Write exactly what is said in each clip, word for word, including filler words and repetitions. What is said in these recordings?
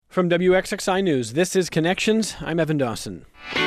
From W X X I News, this is Connections. I'm Evan Dawson.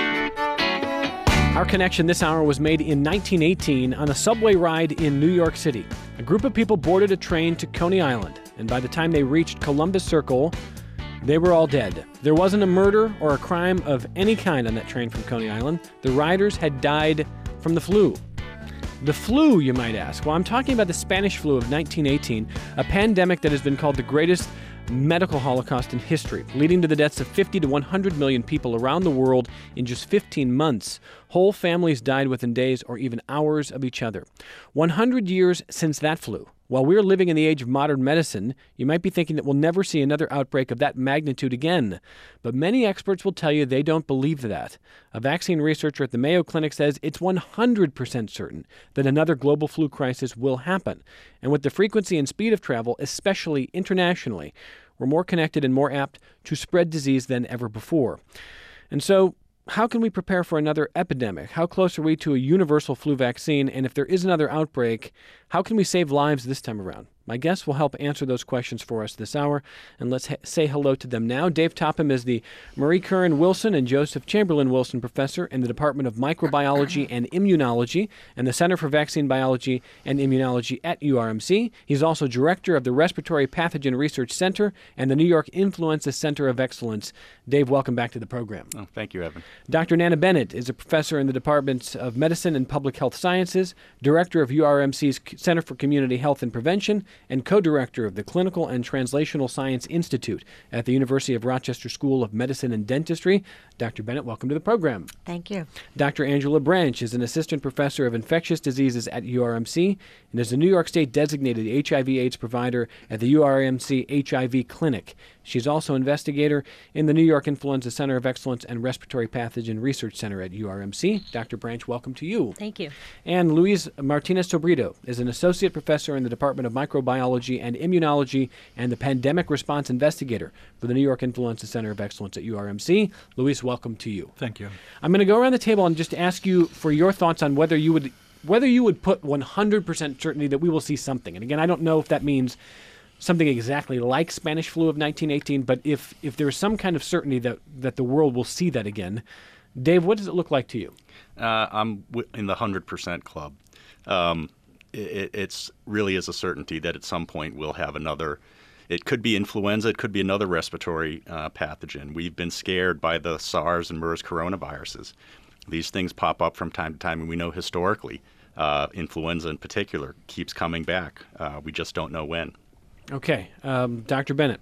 Our connection this hour was made in nineteen eighteen on a subway ride in New York City. A group of people boarded a train to Coney Island, and by the time they reached Columbus Circle, they were all dead. There wasn't a murder or a crime of any kind on that train from Coney Island. The riders had died from the flu. The flu, you might ask. Well, I'm talking about the Spanish flu of nineteen eighteen, a pandemic that has been called the greatest medical holocaust in history, leading to the deaths of fifty to one hundred million people around the world in just fifteen months. Whole families died within days or even hours of each other. one hundred years since that flu. While we're living in the age of modern medicine, you might be thinking that we'll never see another outbreak of that magnitude again. But many experts will tell you they don't believe that. A vaccine researcher at the Mayo Clinic says it's one hundred percent certain that another global flu crisis will happen. And with the frequency and speed of travel, especially internationally, we're more connected and more apt to spread disease than ever before. And so, how can we prepare for another epidemic? How close are we to a universal flu vaccine? And if there is another outbreak, how can we save lives this time around? My guests will help answer those questions for us this hour, and let's ha- say hello to them now. Dave Topham is the Marie Curran Wilson and Joseph Chamberlain Wilson Professor in the Department of Microbiology and Immunology and the Center for Vaccine Biology and Immunology at U R M C. He's also Director of the Respiratory Pathogen Research Center and the New York Influenza Center of Excellence. Dave, welcome back to the program. Oh, thank you, Evan. Doctor Nana Bennett is a professor in the Departments of Medicine and Public Health Sciences, Director of U R M C's Center for Community Health and Prevention, and co-director of the Clinical and Translational Science Institute at the University of Rochester School of Medicine and Dentistry. Doctor Bennett, welcome to the program. Thank you. Doctor Angela Branch is an assistant professor of infectious diseases at U R M C and is a New York State designated H I V AIDS provider at the U R M C H I V Clinic. She's also investigator in the New York Influenza Center of Excellence and Respiratory Pathogen Research Center at U R M C. Doctor Branch, welcome to you. Thank you. And Luis Martinez Sobrito is an associate professor in the Department of Microbiology and Immunology and the Pandemic Response Investigator for the New York Influenza Center of Excellence at U R M C. Luis, welcome to you. Thank you. I'm going to go around the table and just ask you for your thoughts on whether you would whether you would put one hundred percent certainty that we will see something. And again, I don't know if that means something exactly like Spanish flu of nineteen eighteen, but if if there is some kind of certainty that, that the world will see that again, Dave, what does it look like to you? Uh, I'm w- in the one hundred percent club. Um, it, it's really is a certainty that at some point we'll have another. It could be influenza. It could be another respiratory uh, pathogen. We've been scared by the SARS and MERS coronaviruses. These things pop up from time to time, and we know historically uh, influenza in particular keeps coming back. Uh, we just don't know when. Okay. Um, Doctor Bennett.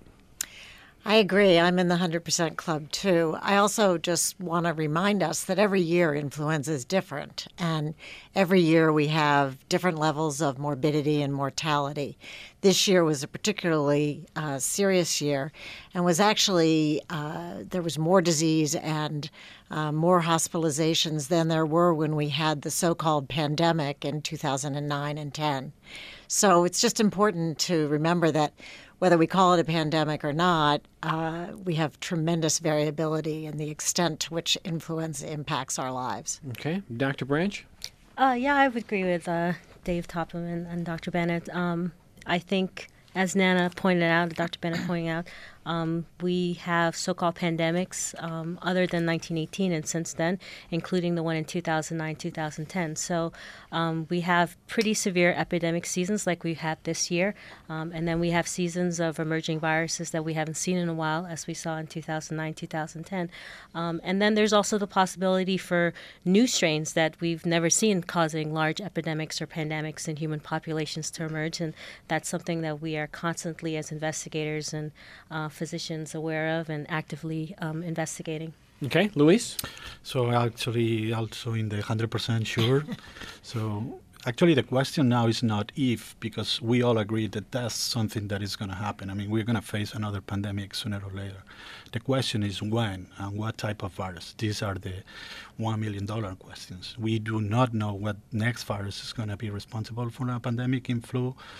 I agree. I'm in the one hundred percent club, too. I also just want to remind us that every year influenza is different, and every year we have different levels of morbidity and mortality. This year was a particularly uh, serious year and was actually, uh, there was more disease and uh, more hospitalizations than there were when we had the so-called pandemic in two thousand nine and ten. So it's just important to remember that whether we call it a pandemic or not, uh, we have tremendous variability in the extent to which influenza impacts our lives. Okay. Doctor Branch? Uh, yeah, I would agree with uh, Dave Topham and, and Doctor Bennett. Um, I think, as Nana pointed out, Doctor Bennett pointed out, um, we have so-called pandemics um, other than nineteen eighteen and since then, including the one in two thousand nine, two thousand ten. So um, we have pretty severe epidemic seasons like we've had this year. Um, and then we have seasons of emerging viruses that we haven't seen in a while, as we saw in two thousand nine, two thousand ten. Um, and then there's also the possibility for new strains that we've never seen causing large epidemics or pandemics in human populations to emerge. And that's something that we are constantly, as investigators and uh, physicians, aware of and actively um, investigating. Okay. Luis? So actually also in the one hundred percent sure. So actually the question now is not if, because we all agree that that's something that is going to happen. I mean, we're going to face another pandemic sooner or later. The question is when and what type of virus. These are the one million dollars questions. We do not know what next virus is going to be responsible for a pandemic in flu.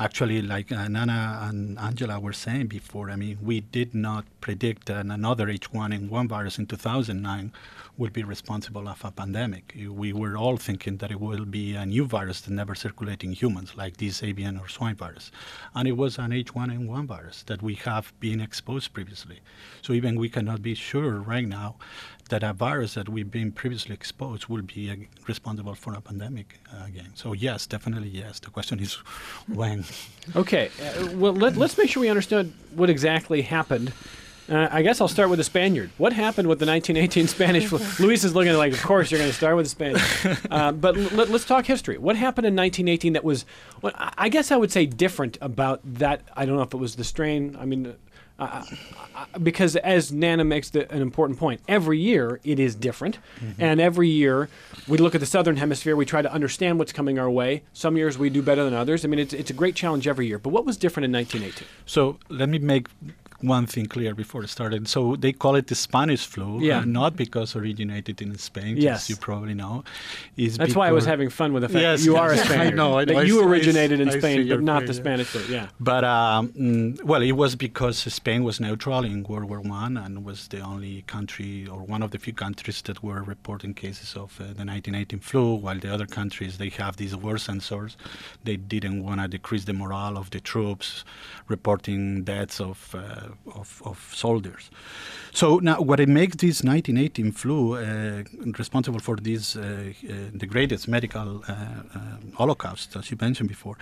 Actually, like uh, Nana and Angela were saying before, I mean, we did not predict that another H one N one virus in two thousand nine would be responsible of a pandemic. We were all thinking that it will be a new virus that never circulate in humans, like this avian or swine virus. And it was an H one N one virus that we have been exposed previously. So even we cannot be sure right now that a virus that we've been previously exposed will be uh, responsible for a pandemic uh, again. So yes, definitely yes. The question is when. Okay, uh, well, let, let's make sure we understand what exactly happened. Uh, I guess I'll start with the Spaniard. What happened with the nineteen eighteen Spanish flu? Luis is looking like, of course, you're going to start with the Spaniard. Uh, but l- let's talk history. What happened in nineteen eighteen that was, well, I guess I would say different about that? I don't know if it was the strain. I mean, uh, uh, because as Nana makes the, an important point, every year it is different. Mm-hmm. And every year we look at the Southern Hemisphere, we try to understand what's coming our way. Some years we do better than others. I mean, it's, it's a great challenge every year. But what was different in nineteen eighteen? So let me make one thing clear before it started. So they call it the Spanish flu, yeah. uh, not because originated in Spain, yes. as you probably know. Is That's why I was having fun with the fact yes, you yes. are a Spaniard. I know. I know. That I you see, originated I in see, Spain, but not point, the yeah. Spanish flu. Yeah. But, um, mm, well, it was because Spain was neutral in World War One and was the only country or one of the few countries that were reporting cases of uh, the nineteen eighteen flu, while the other countries, they have these war sensors. They didn't want to decrease the morale of the troops, reporting deaths of, uh, of, of soldiers. So now what it makes this nineteen eighteen flu uh, responsible for this, uh, uh, the greatest medical uh, uh, holocaust, as you mentioned before,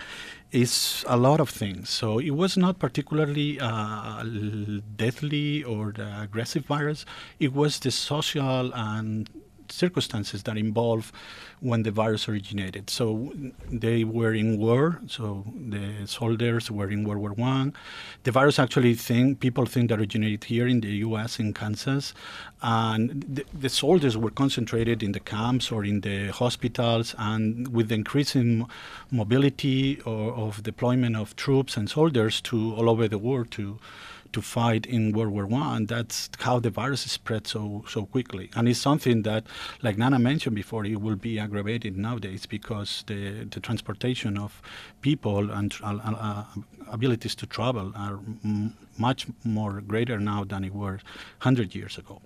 is a lot of things. So it was not particularly uh, deadly or the aggressive virus. It was the social and circumstances that involve when the virus originated. So they were in war, so the soldiers were in World War One. The virus actually think people think that originated here in the U S in Kansas, and the, the soldiers were concentrated in the camps or in the hospitals, and with the increasing mobility or of deployment of troops and soldiers to all over the world to to fight in World War One, that's how the virus spread so so quickly. And it's something that, like Nana mentioned before, it will be aggravated nowadays because the, the transportation of people and uh, uh, abilities to travel are m- much more greater now than it were one hundred years ago.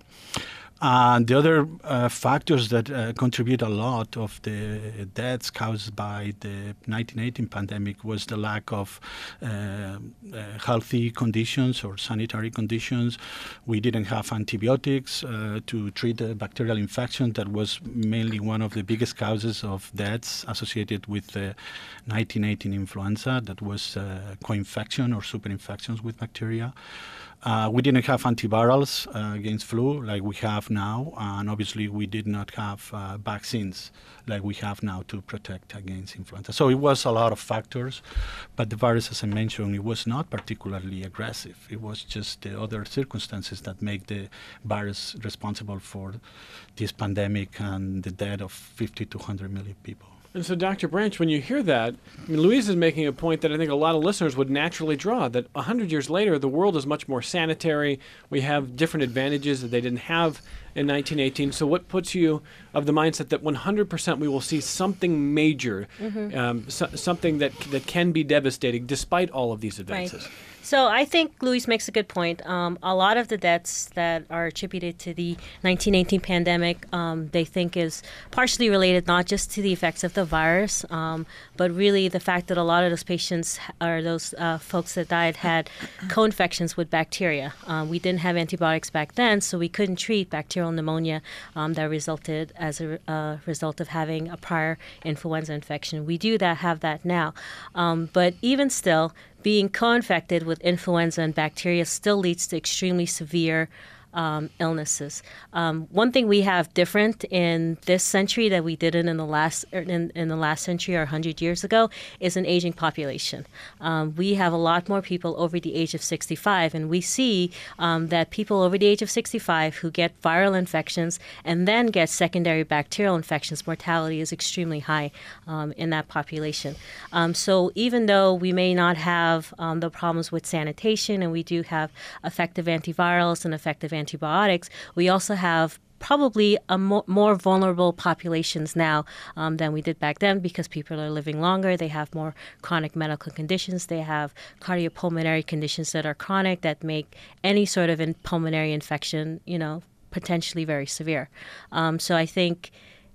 And the other uh, factors that uh, contribute a lot of the deaths caused by the nineteen eighteen pandemic was the lack of uh, uh, healthy conditions or sanitary conditions. We didn't have antibiotics uh, to treat the bacterial infection that was mainly one of the biggest causes of deaths associated with the nineteen eighteen influenza, that was uh, co-infection or superinfections with bacteria. Uh, we didn't have antivirals uh, against flu like we have now, and obviously we did not have uh, vaccines like we have now to protect against influenza. So it was a lot of factors, but the virus, as I mentioned, it was not particularly aggressive. It was just the other circumstances that make the virus responsible for this pandemic and the death of fifty to one hundred million people. And so, Doctor Branch, when you hear that, I mean, Luis is making a point that I think a lot of listeners would naturally draw, that one hundred years later, the world is much more sanitary. We have different advantages that they didn't have in nineteen eighteen. So what puts you of the mindset that one hundred percent we will see something major, mm-hmm. um, so, something that that can be devastating despite all of these advances? Right. So I think Luis makes a good point. Um, a lot of the deaths that are attributed to the nineteen eighteen pandemic, um, they think is partially related not just to the effects of the virus, um, but really the fact that a lot of those patients or those uh, folks that died had co-infections with bacteria. Um, we didn't have antibiotics back then, so we couldn't treat bacterial pneumonia um, that resulted as a uh, result of having a prior influenza infection. We do that have that now, um, but even still, being co-infected with influenza and bacteria still leads to extremely severe um, illnesses. Um, one thing we have different in this century that we didn't in the last in, in the last century or one hundred years ago is an aging population. Um, we have a lot more people over the age of sixty-five, and we see um, that people over the age of sixty-five who get viral infections and then get secondary bacterial infections, mortality is extremely high um, in that population. Um, so even though we may not have um, the problems with sanitation, and we do have effective antivirals and effective antibiotics, we also have probably a mo- more vulnerable populations now um, than we did back then because people are living longer. They have more chronic medical conditions. They have cardiopulmonary conditions that are chronic that make any sort of in- pulmonary infection, you know, potentially very severe. Um, so I think,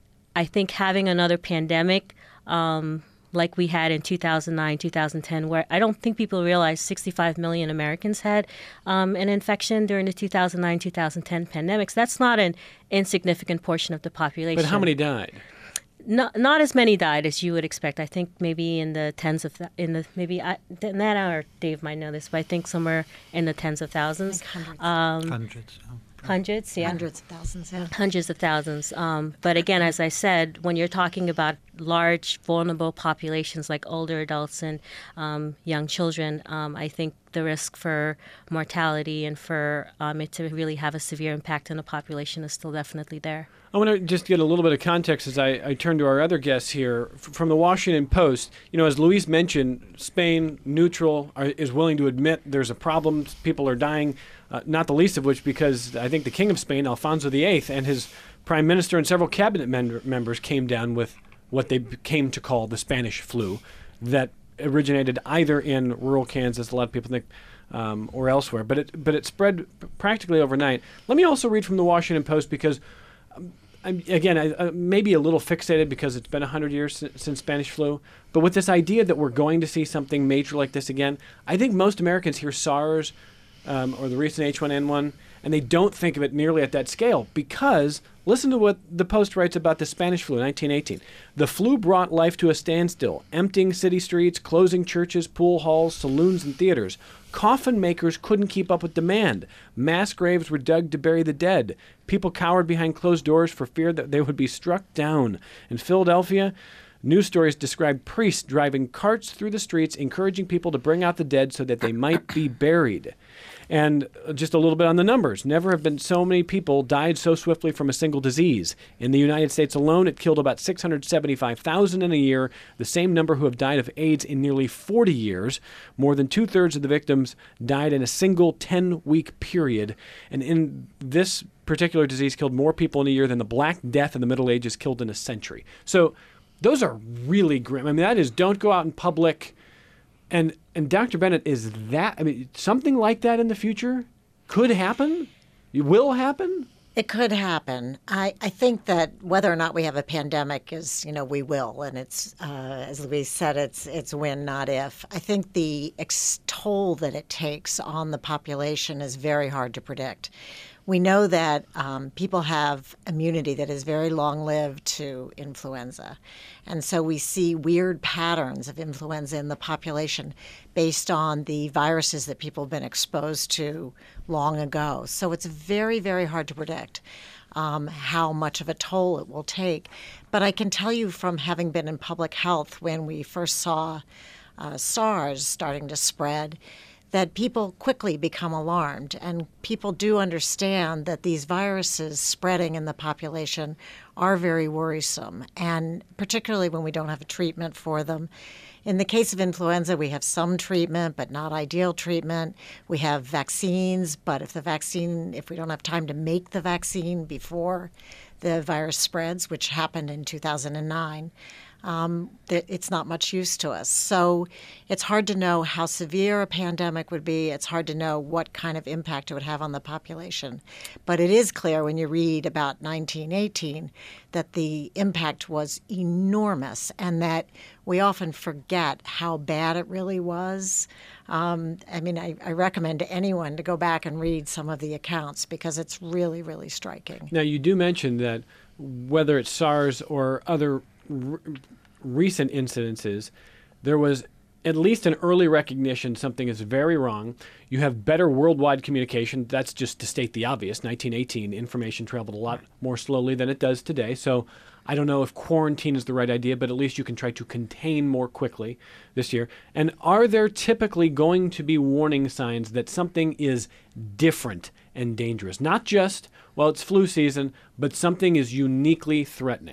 I think having another pandemic. Um, like we had in two thousand nine, two thousand ten, where I don't think people realize sixty-five million Americans had um, an infection during the two thousand nine, two thousand ten pandemics. That's not an insignificant portion of the population. But how many died? Not not as many died as you would expect. I think maybe in the tens of, th- in the, maybe, I, Nana or Dave might know this, but I think somewhere in the tens of thousands. Like hundreds. Um, Hundreds. yeah. Hundreds, yeah. Hundreds of thousands, yeah. Hundreds of thousands. Um, but again, as I said, when you're talking about large, vulnerable populations like older adults and um, young children, um, I think the risk for mortality and for um, it to really have a severe impact on the population is still definitely there. I want to just get a little bit of context as I, I turn to our other guests here. F- from the Washington Post, you know, as Luis mentioned, Spain, neutral, are, is willing to admit there's a problem, people are dying, uh, not the least of which because I think the King of Spain, Alfonso the Eighth, and his prime minister and several cabinet men- members came down with what they came to call the Spanish flu that originated either in rural Kansas, a lot of people think, um, or elsewhere. But it, but it spread practically overnight. Let me also read from the Washington Post because um, I'm, again, I, uh, maybe a little fixated because it's been one hundred years since, since Spanish flu, but with this idea that we're going to see something major like this again, I think most Americans hear SARS um, or the recent H one N one, and they don't think of it nearly at that scale because, listen to what the Post writes about the Spanish flu in nineteen eighteen. The flu brought life to a standstill, emptying city streets, closing churches, pool halls, saloons, and theaters. Coffin makers couldn't keep up with demand. Mass graves were dug to bury the dead. People cowered behind closed doors for fear that they would be struck down. In Philadelphia, news stories described priests driving carts through the streets, encouraging people to bring out the dead so that they might be buried. And just a little bit on the numbers. Never have been so many people died so swiftly from a single disease. In the United States alone, it killed about six hundred seventy-five thousand in a year, the same number who have died of AIDS in nearly forty years. More than two-thirds of the victims died in a single ten-week period. And in this particular disease killed more people in a year than the Black Death in the Middle Ages killed in a century. So those are really grim. I mean, that is don't go out in public. And and Doctor Bennett, is that, I mean, something like that in the future could happen? It will happen? It could happen. I, I think that whether or not we have a pandemic is, you know, we will. And it's, uh, as Luis said, it's it's when, not if. I think the ex- toll that it takes on the population is very hard to predict. We know that um, people have immunity that is very long-lived to influenza. And so we see weird patterns of influenza in the population based on the viruses that people have been exposed to long ago. So it's very, very hard to predict um, how much of a toll it will take. But I can tell you from having been in public health when we first saw uh, SARS starting to spread, that people quickly become alarmed, and people do understand that these viruses spreading in the population are very worrisome, and particularly when we don't have a treatment for them. In the case of influenza, we have some treatment, but not ideal treatment. We have vaccines, but if the vaccine, if we don't have time to make the vaccine before the virus spreads, which happened in two thousand nine, Um, it's not much use to us. So it's hard to know how severe a pandemic would be. It's hard to know what kind of impact it would have on the population. But it is clear when you read about nineteen eighteen that the impact was enormous and that we often forget how bad it really was. Um, I mean, I, I recommend to anyone to go back and read some of the accounts because it's really, really striking. Now, you do mention that whether it's SARS or other r- recent incidences, there was at least an early recognition something is very wrong. You have better worldwide communication. That's just to state the obvious. nineteen eighteen, information traveled a lot more slowly than it does today. So I don't know if quarantine is the right idea, but at least you can try to contain more quickly this year. And are there typically going to be warning signs that something is different and dangerous? Not just, well, it's flu season, but something is uniquely threatening.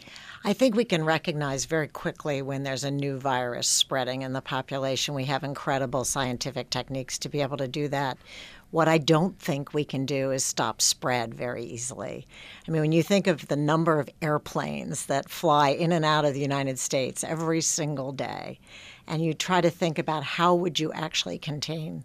I think we can recognize very quickly when there's a new virus spreading in the population. We have incredible scientific techniques to be able to do that. What I don't think we can do is stop spread very easily. I mean, when you think of the number of airplanes that fly in and out of the United States every single day, and you try to think about how would you actually contain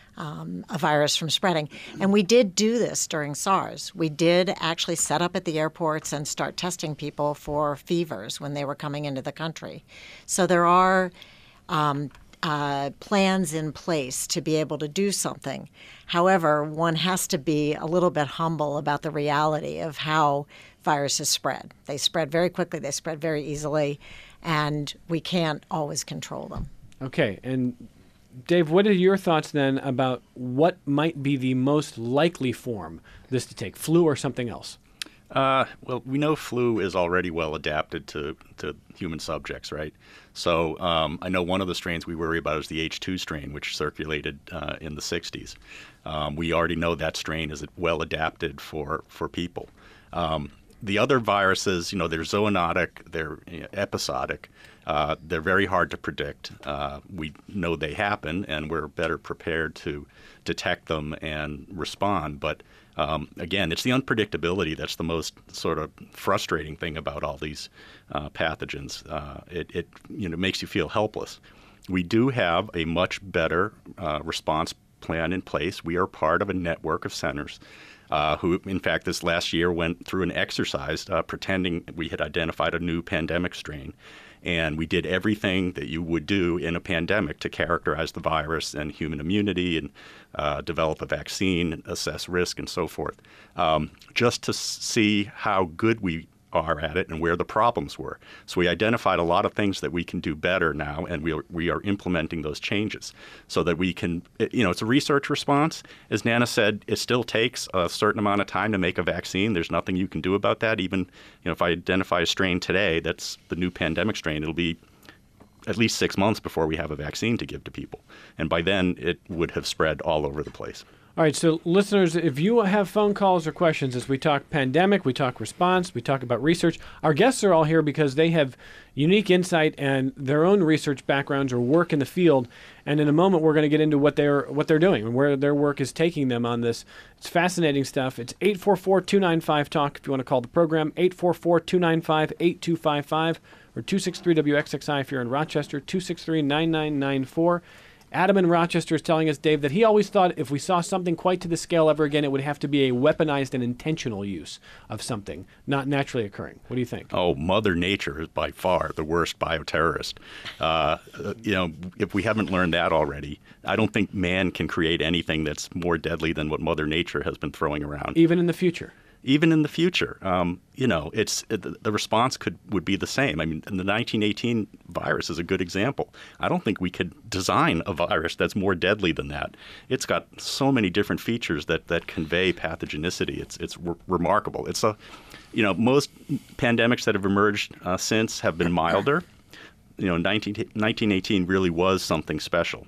um, a virus from spreading. And we did do this during SARS. We did actually set up at the airports and start testing people for fevers when they were coming into the country. So there are um, Uh, plans in place to be able to do something. However, one has to be a little bit humble about the reality of how viruses spread. They spread very quickly, they spread very easily, and we can't always control them. Okay, and Dave, what are your thoughts then about what might be the most likely form this to take, flu or something else? Uh, well, we know flu is already well adapted to, to human subjects, right? So um, I know one of the strains we worry about is the H two strain, which circulated uh, in the sixties. Um, we already know that strain is well adapted for, for people. Um, the other viruses, you know, they're zoonotic, they're you know, episodic. Uh, they're very hard to predict. Uh, we know they happen, and we're better prepared to detect them and respond. But um, again, it's the unpredictability that's the most sort of frustrating thing about all these uh, pathogens. Uh, it, it you know makes you feel helpless. We do have a much better uh, response plan in place. We are part of a network of centers uh, who, in fact, this last year went through an exercise uh, pretending we had identified a new pandemic strain. And we did everything that you would do in a pandemic to characterize the virus and human immunity and uh, develop a vaccine, assess risk, and so forth, um, just to see how good we are at it and where the problems were. So we identified a lot of things that we can do better now, and we are, we are implementing those changes so that we can, you know, it's a research response. As Nana said, it still takes a certain amount of time to make a vaccine. There's nothing you can do about that. Even, you know, if I identify a strain today that's the new pandemic strain, it'll be at least six months before we have a vaccine to give to people. And by then, it would have spread all over the place. All right, so listeners, if you have phone calls or questions as we talk pandemic, we talk response, we talk about research, our guests are all here because they have unique insight and their own research backgrounds or work in the field. And in a moment, we're going to get into what they're what they're doing and where their work is taking them on this. It's fascinating stuff. It's eight four four, two nine five, talk if you want to call the program, eight four four, two nine five, eight two five five, or two six three W X X I if you're in Rochester, two six three, nine nine nine four. Adam in Rochester is telling us, Dave, that he always thought if we saw something quite to the scale ever again, it would have to be a weaponized and intentional use of something, not naturally occurring. What do you think? Oh, Mother Nature is by far the worst bioterrorist. Uh, you know, if we haven't learned that already, I don't think man can create anything that's more deadly than what Mother Nature has been throwing around. Even in the future? Even in the future, um, you know, it's it, the response could would be the same. I mean, the nineteen eighteen virus is a good example. I don't think we could design a virus that's more deadly than that. It's got so many different features that, that convey pathogenicity. It's it's re- remarkable. It's a, you know, most pandemics that have emerged uh, since have been milder. You know, nineteen eighteen really was something special.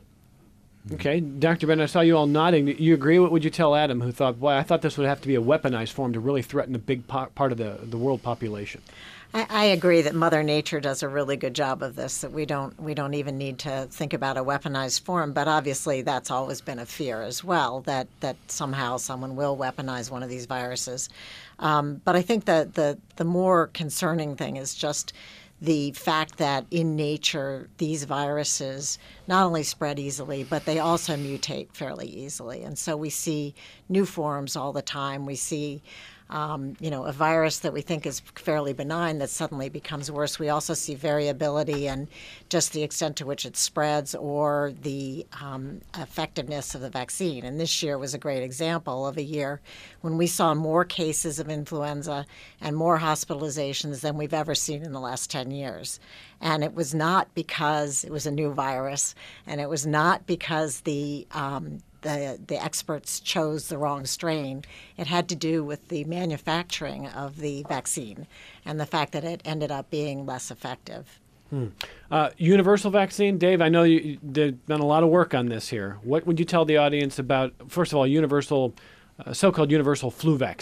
Okay. Doctor Bennett, I saw you all nodding. You agree? What would you tell Adam, who thought, boy, I thought this would have to be a weaponized form to really threaten a big po- part of the, the world population? I, I agree that Mother Nature does a really good job of this, that we don't we don't even need to think about a weaponized form. But obviously that's always been a fear as well, that, that somehow someone will weaponize one of these viruses. Um, but I think that the, the more concerning thing is just the fact that in nature these viruses not only spread easily, but they also mutate fairly easily. And so we see new forms all the time. We see Um, you know, a virus that we think is fairly benign that suddenly becomes worse. We also see variability and just the extent to which it spreads or the um, effectiveness of the vaccine. And this year was a great example of a year when we saw more cases of influenza and more hospitalizations than we've ever seen in the last ten years. And it was not because it was a new virus, and it was not because the um, The, the experts chose the wrong strain. It had to do with the manufacturing of the vaccine and the fact that it ended up being less effective. Hmm. Uh, universal vaccine, Dave, I know you, you've done a lot of work on this here. What would you tell the audience about, first of all, universal, uh, so-called universal flu vaccine?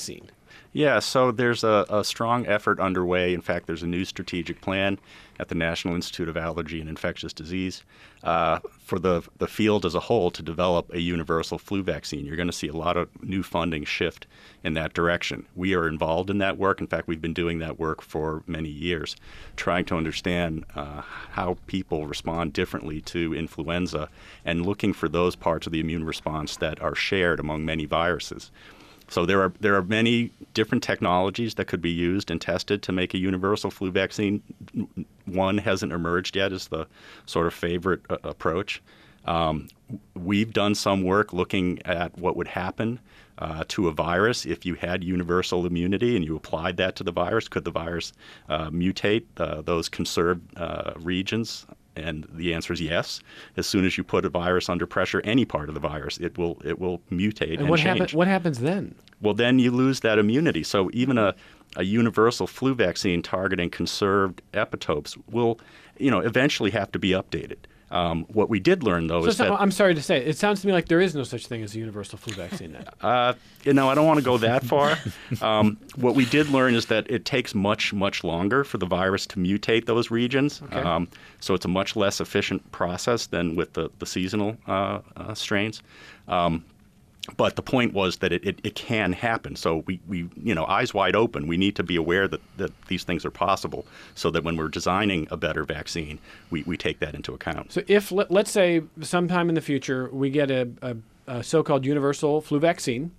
Yeah, so there's a, a strong effort underway. In fact, there's a new strategic plan at the National Institute of Allergy and Infectious Disease uh, for the, the field as a whole to develop a universal flu vaccine. You're going to see a lot of new funding shift in that direction. We are involved in that work. In fact, we've been doing that work for many years, trying to understand uh, how people respond differently to influenza and looking for those parts of the immune response that are shared among many viruses. So there are there are many different technologies that could be used and tested to make a universal flu vaccine. One hasn't emerged yet as the sort of favorite uh, approach. Um, we've done some work looking at what would happen uh, to a virus if you had universal immunity and you applied that to the virus. Could the virus uh, mutate uh, those conserved uh, regions? And the answer is yes. As soon as you put a virus under pressure, any part of the virus, it will it will mutate and, and what change. Happen, what happens then? Well, then you lose that immunity. So even a, a universal flu vaccine targeting conserved epitopes will, you know, eventually have to be updated. Um, what we did learn, though, so is so, that... I'm sorry to say, it sounds to me like there is no such thing as a universal flu vaccine then. Uh, you know, I don't want to go that far. Um, what we did learn is that it takes much, much longer for the virus to mutate those regions. Okay. Um, so it's a much less efficient process than with the, the seasonal uh, uh, strains. Um, But the point was that it, it, it can happen. So we, we, you know, eyes wide open, we need to be aware that, that these things are possible so that when we're designing a better vaccine, we, we take that into account. So if, let, let's say, sometime in the future, we get a, a, a so-called universal flu vaccine,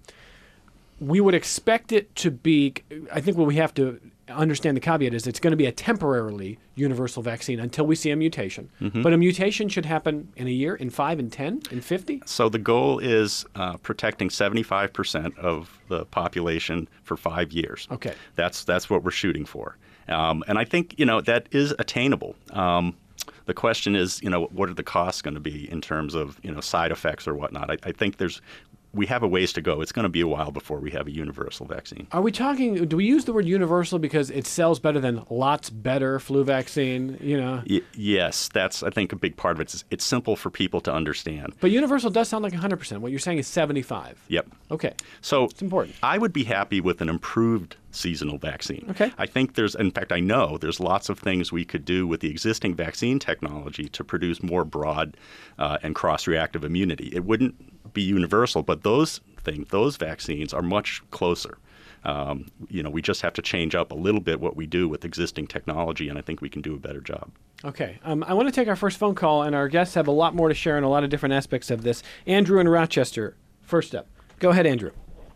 we would expect it to be, I think what we have to understand the caveat is it's going to be a temporarily universal vaccine until we see a mutation. Mm-hmm. But a mutation should happen in a year, in five, in ten, in fifty? So the goal is uh, protecting seventy-five percent of the population for five years. Okay. That's that's what we're shooting for. Um, and I think, you know, that is attainable. Um, the question is, you know, what are the costs going to be in terms of, you know, side effects or whatnot? I, I think there's we have a ways to go. It's going to be a while before we have a universal vaccine. Are we talking, do we use the word universal because it sells better than lots better flu vaccine, you know? Y- yes, that's, I think, a big part of it. It's, it's simple for people to understand. But universal does sound like one hundred percent. What you're saying is seventy-five. Yep. Okay. So it's important. I would be happy with an improved seasonal vaccine. Okay. I think there's, in fact, I know there's lots of things we could do with the existing vaccine technology to produce more broad uh, and cross-reactive immunity. It wouldn't be universal, but those things, those vaccines are much closer. Um, you know, we just have to change up a little bit what we do with existing technology, and I think we can do a better job. Okay. Um, I want to take our first phone call, and our guests have a lot more to share on a lot of different aspects of this. Andrew in Rochester, first up. Go ahead, Andrew.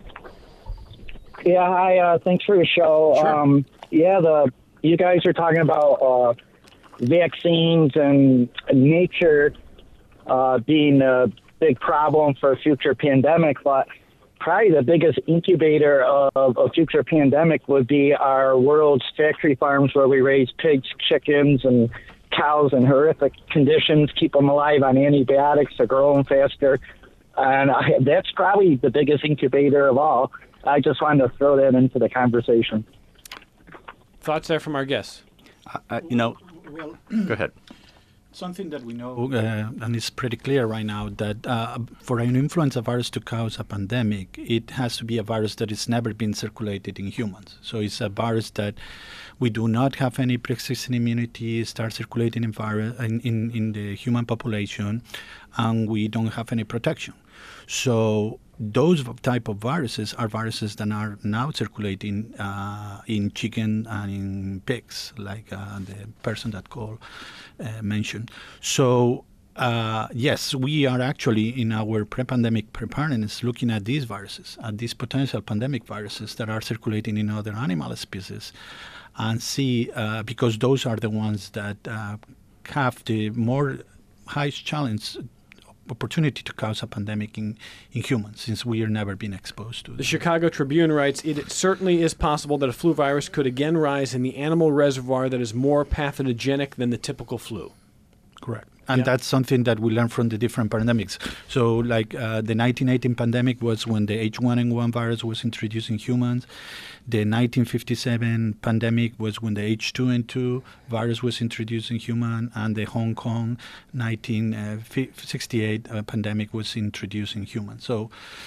Yeah, hi. Uh, thanks for the show. Sure. Um, yeah, the you guys are talking about uh, vaccines and nature uh, being a big problem for a future pandemic, but probably the biggest incubator of a future pandemic would be our world's factory farms where we raise pigs, chickens, and cows in horrific conditions, keep them alive on antibiotics to grow them faster. And I, that's probably the biggest incubator of all. I just wanted to throw that into the conversation. Thoughts there from our guests? Uh, you know, well, go ahead. Something that we know, uh, and it's pretty clear right now, that uh, for an influenza virus to cause a pandemic, it has to be a virus that has never been circulated in humans. So it's a virus that we do not have any pre-existing immunity, start circulating in, virus, in, in, in the human population, and we don't have any protection. So those type of viruses are viruses that are now circulating uh, in chicken and in pigs, like uh, the person that called uh, mentioned. So uh, yes, we are actually in our pre-pandemic preparedness looking at these viruses, at these potential pandemic viruses that are circulating in other animal species, and see uh, because those are the ones that uh, have the more highest challenge. Opportunity to cause a pandemic in, in humans, since we have never been exposed to them. The Chicago Tribune writes, it certainly is possible that a flu virus could again rise in the animal reservoir that is more pathogenic than the typical flu. Correct. And Yeah. that's something that we learn from the different pandemics. So like uh, the nineteen eighteen pandemic was when the H one N one virus was introduced in humans. The nineteen fifty-seven pandemic was when the H two N two virus was introduced in human, and the Hong Kong nineteen sixty-eight uh, pandemic was introduced in humans. So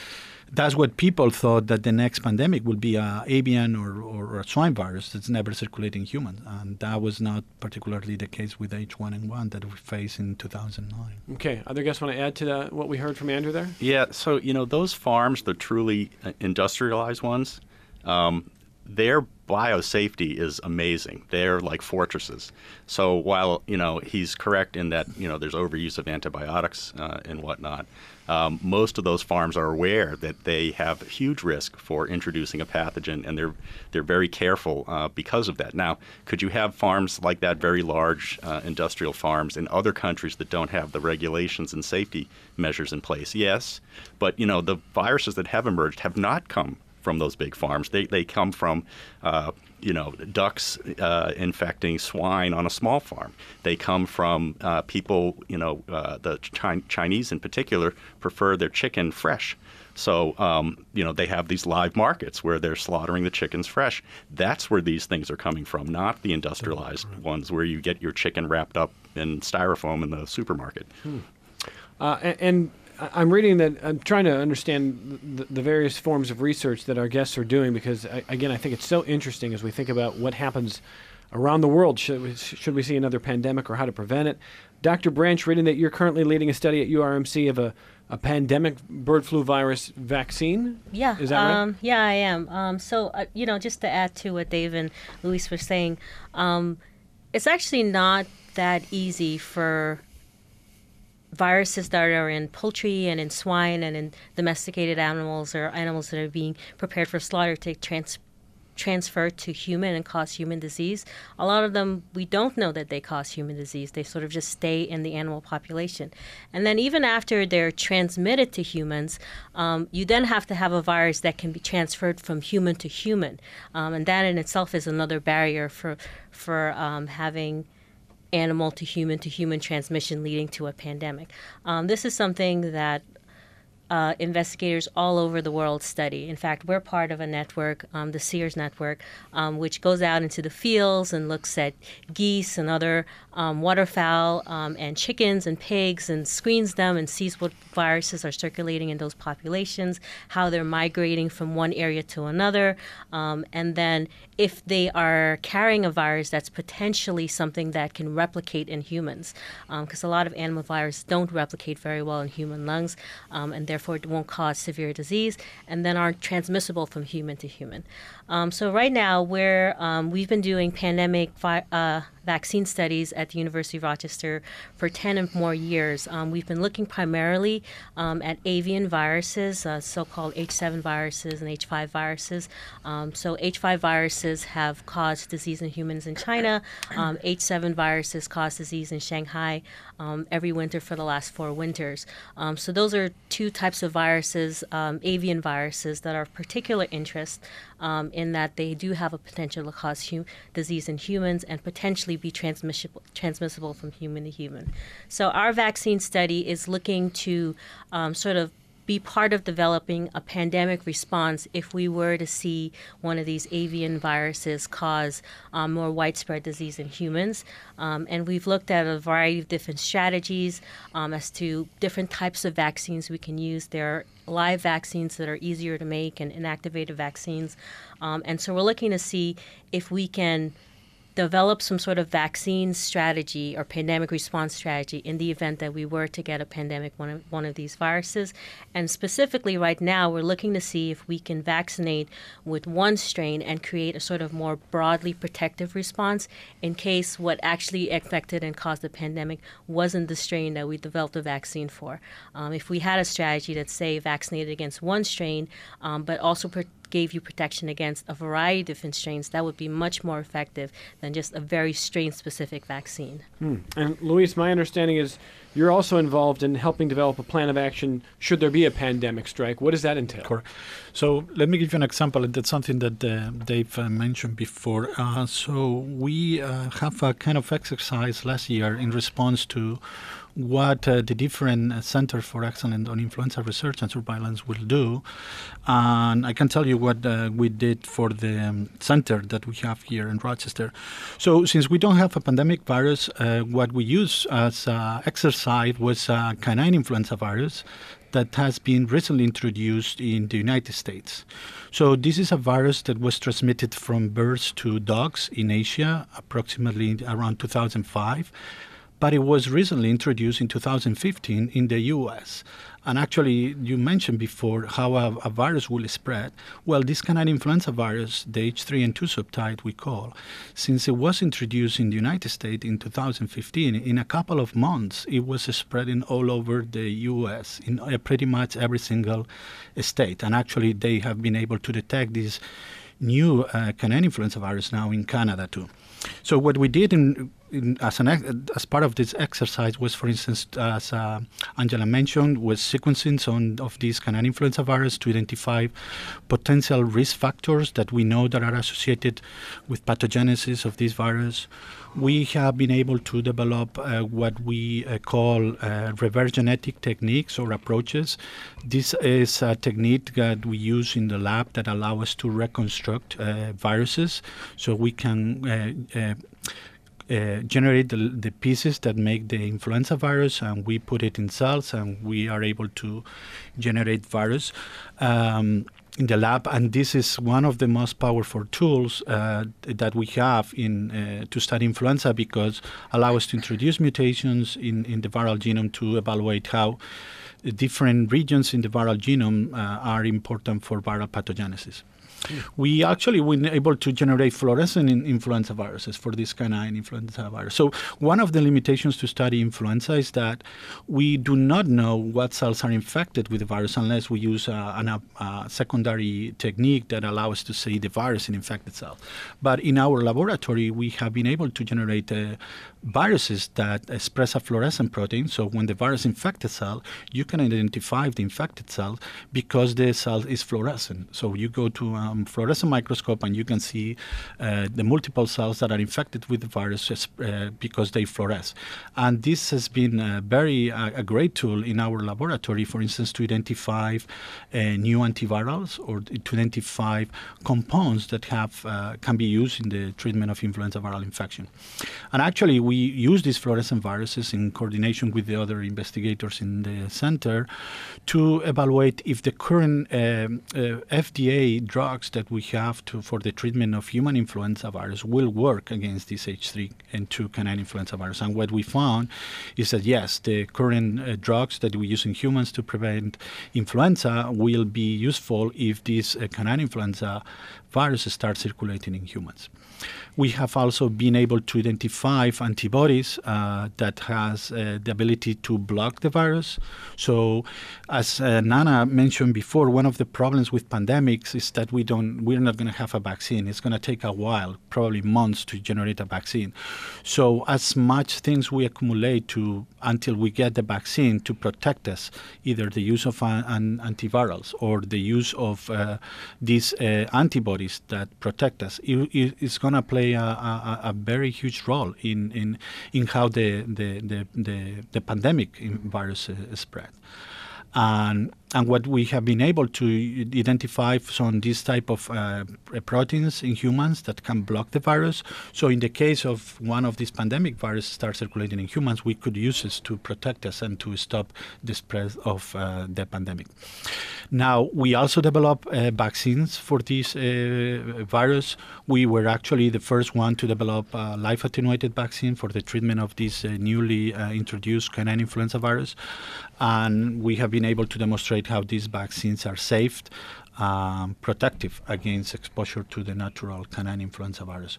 that's what people thought, that the next pandemic would be a avian or, or a swine virus that's never circulating in humans. And that was not particularly the case with H one N one that we faced in two thousand nine. Okay. Other guests want to add to that, what we heard from Andrew there? Yeah, so, you know, those farms, the truly industrialized ones, um, their biosafety is amazing. They're like fortresses. So while, you know, he's correct in that, you know, there's overuse of antibiotics uh, and whatnot, um, most of those farms are aware that they have huge risk for introducing a pathogen, and they're they're very careful uh, because of that. Now, could you have farms like that, very large uh, industrial farms in other countries that don't have the regulations and safety measures in place? Yes, but, you know, the viruses that have emerged have not come from those big farms. They they come from, uh, you know, ducks uh, infecting swine on a small farm. They come from uh, people, you know, uh, the Chi- Chinese in particular prefer their chicken fresh. So, um, you know, they have these live markets where they're slaughtering the chickens fresh. That's where these things are coming from, not the industrialized ones where you get your chicken wrapped up in styrofoam in the supermarket. Hmm. Uh, and, and I'm reading that, I'm trying to understand the, the various forms of research that our guests are doing, because, I, again, I think it's so interesting as we think about what happens around the world. Should we, should we see another pandemic or how to prevent it? Doctor Branch, reading that you're currently leading a study at U R M C of a, a pandemic bird flu virus vaccine? Yeah. Is that um, right? Yeah, I am. Um, so, uh, you know, just to add to what Dave and Luis were saying, um, it's actually not that easy for viruses that are in poultry and in swine and in domesticated animals, or animals that are being prepared for slaughter, to trans- transfer to human and cause human disease. A lot of them, we don't know that they cause human disease. They sort of just stay in the animal population. And then even after they're transmitted to humans, um, you then have to have a virus that can be transferred from human to human. Um, and that in itself is another barrier for, for um, having animal to human to human transmission leading to a pandemic. Um, this is something that uh, investigators all over the world study. In fact, we're part of a network, um, the SEERS network, um, which goes out into the fields and looks at geese and other um, waterfowl um, and chickens and pigs, and screens them and sees what viruses are circulating in those populations, how they're migrating from one area to another, um, and then if they are carrying a virus that's potentially something that can replicate in humans, because um, a lot of animal viruses don't replicate very well in human lungs, um, and therefore it won't cause severe disease, and then aren't transmissible from human to human. Um, so right now, we're, um, we've been doing pandemic vi- uh, vaccine studies at the University of Rochester for ten and more years. Um, we've been looking primarily um, at avian viruses, uh, so-called H seven viruses and H five viruses. Um, so H five viruses have caused disease in humans in China. Um, H seven viruses cause disease in Shanghai um, every winter for the last four winters. Um, so those are two types of viruses, um, avian viruses, that are of particular interest um, in that they do have a potential to cause hum- disease in humans and potentially be transmissible, transmissible from human to human. So our vaccine study is looking to um, sort of be part of developing a pandemic response if we were to see one of these avian viruses cause um, more widespread disease in humans. Um, and we've looked at a variety of different strategies um, as to different types of vaccines we can use. There are live vaccines that are easier to make and inactivated vaccines. Um, and so we're looking to see if we can develop some sort of vaccine strategy or pandemic response strategy in the event that we were to get a pandemic, one of, one of these viruses. And specifically right now, we're looking to see if we can vaccinate with one strain and create a sort of more broadly protective response in case what actually affected and caused the pandemic wasn't the strain that we developed a vaccine for. Um, if we had a strategy that, say, vaccinated against one strain, um, but also pro- gave you protection against a variety of different strains, that would be much more effective than just a very strain-specific vaccine. Hmm. And Luis, my understanding is you're also involved in helping develop a plan of action should there be a pandemic strike. What does that entail? Correct. So let me give you an example. That's something that uh, Dave uh, mentioned before. Uh, so we uh, have a kind of exercise last year in response to what uh, the different uh, Center for Excellence on Influenza Research and Surveillance will do. And I can tell you what uh, we did for the um, center that we have here in Rochester. So since we don't have a pandemic virus, uh, what we use as uh, exercise was a canine influenza virus that has been recently introduced in the United States. So this is a virus that was transmitted from birds to dogs in Asia, approximately around two thousand five. But it was recently introduced in two thousand fifteen in the U S. And actually, you mentioned before how a, a virus will spread. Well, this canine influenza virus, the H three N two subtype we call, since it was introduced in the United States in two thousand fifteen, in a couple of months, it was spreading all over the U S, in uh, pretty much every single state. And actually, they have been able to detect this new uh, canine influenza virus now in Canada, too. So what we did in, in, as, an, as part of this exercise was, for instance, as uh, Angela mentioned, was sequencing some of these canine influenza virus to identify potential risk factors that we know that are associated with pathogenesis of this virus. We have been able to develop uh, what we uh, call uh, reverse genetic techniques or approaches. This is a technique that we use in the lab that allow us to reconstruct uh, viruses, so we can uh, uh, uh, generate the, the pieces that make the influenza virus, and we put it in cells, and we are able to generate virus Um, in the lab, and this is one of the most powerful tools uh, that we have in uh, to study influenza, because allow us to introduce mutations in, in the viral genome to evaluate how different regions in the viral genome uh, are important for viral pathogenesis. We actually were able to generate fluorescent in influenza viruses for this canine influenza virus. So one of the limitations to study influenza is that we do not know what cells are infected with the virus unless we use a, an, a secondary technique that allows us to see the virus in infected cells. But in our laboratory, we have been able to generate uh, viruses that express a fluorescent protein. So when the virus infects a cell, you can identify the infected cell because the cell is fluorescent. So you go to a um, fluorescent microscope and you can see uh, the multiple cells that are infected with the virus uh, because they fluoresce. And this has been a very uh, a great tool in our laboratory, for instance, to identify uh, new antivirals or to identify compounds that have uh, can be used in the treatment of influenza viral infection. And actually, we use these fluorescent viruses in coordination with the other investigators in the center to evaluate if the current um, uh, F D A drugs that we have to, for the treatment of human influenza virus will work against this H three N two canine influenza virus. And what we found is that, yes, the current uh, drugs that we use in humans to prevent influenza will be useful if this uh, canine influenza virus starts circulating in humans. We have also been able to identify antibodies uh, that has uh, the ability to block the virus. So, as uh, Nana mentioned before, one of the problems with pandemics is that we don't, we're not going to have a vaccine. It's going to take a while, probably months, to generate a vaccine. So, as much things we accumulate to until we get the vaccine to protect us, either the use of an, an antivirals or the use of uh, these uh, antibodies that protect us, it, it, it's going to play a, a, a very huge role in, in, in how the, the, the, the, the pandemic virus uh, spread. And, and what we have been able to identify from these type of uh, proteins in humans that can block the virus. So in the case of one of these pandemic viruses start circulating in humans, we could use this to protect us and to stop the spread of uh, the pandemic. Now, we also develop uh, vaccines for this uh, virus. We were actually the first one to develop a live attenuated vaccine for the treatment of this uh, newly uh, introduced canine influenza virus. And we have been able to demonstrate how these vaccines are safe, um, protective against exposure to the natural canine influenza virus.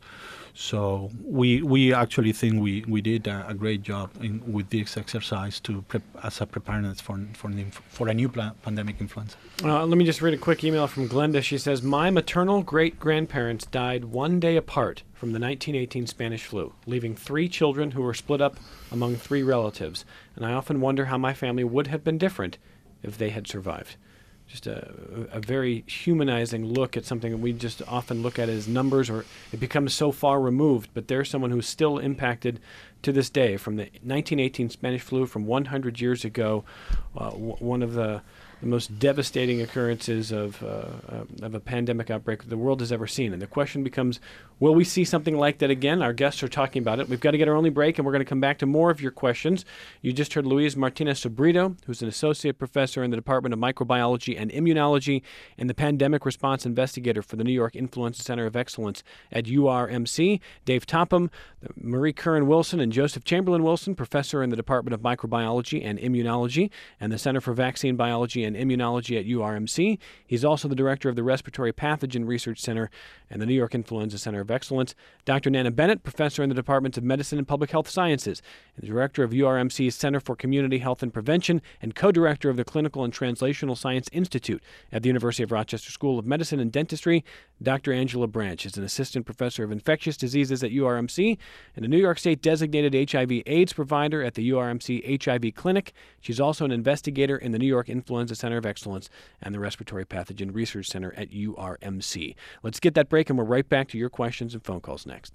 So we we actually think we, we did a, a great job in, with this exercise to prep, as a preparedness for for, for a new pla- pandemic influenza. Uh, let me just read a quick email from Glenda. She says, my maternal great-grandparents died one day apart from the nineteen eighteen Spanish flu, leaving three children who were split up among three relatives. And I often wonder how my family would have been different if they had survived. Just a, a very humanizing look at something that we just often look at as numbers, or it becomes so far removed, but there's someone who's still impacted to this day from the nineteen eighteen Spanish flu from one hundred years ago. Uh, w- one of the the most devastating occurrences of, uh, uh, of a pandemic outbreak the world has ever seen. And the question becomes, will we see something like that again? Our guests are talking about it. We've got to get our early break, and we're going to come back to more of your questions. You just heard Luis Martinez-Sobrito, who's an associate professor in the Department of Microbiology and Immunology and the Pandemic Response Investigator for the New York Influenza Center of Excellence at U R M C. Dave Topham, Marie Curran Wilson, and Joseph Chamberlain Wilson, professor in the Department of Microbiology and Immunology and the Center for Vaccine Biology and Immunology at U R M C. He's also the director of the Respiratory Pathogen Research Center and the New York Influenza Center of Excellence. Doctor Nana Bennett, professor in the Departments of Medicine and Public Health Sciences, and the director of U R M C's Center for Community Health and Prevention, and co-director of the Clinical and Translational Science Institute at the University of Rochester School of Medicine and Dentistry. Doctor Angela Branch is an assistant professor of infectious diseases at U R M C and a New York State designated H I V AIDS provider at the U R M C H I V Clinic. She's also an investigator in the New York Influenza Center of Excellence and the Respiratory Pathogen Research Center at U R M C. Let's get that break, and we're right back to your questions and phone calls next.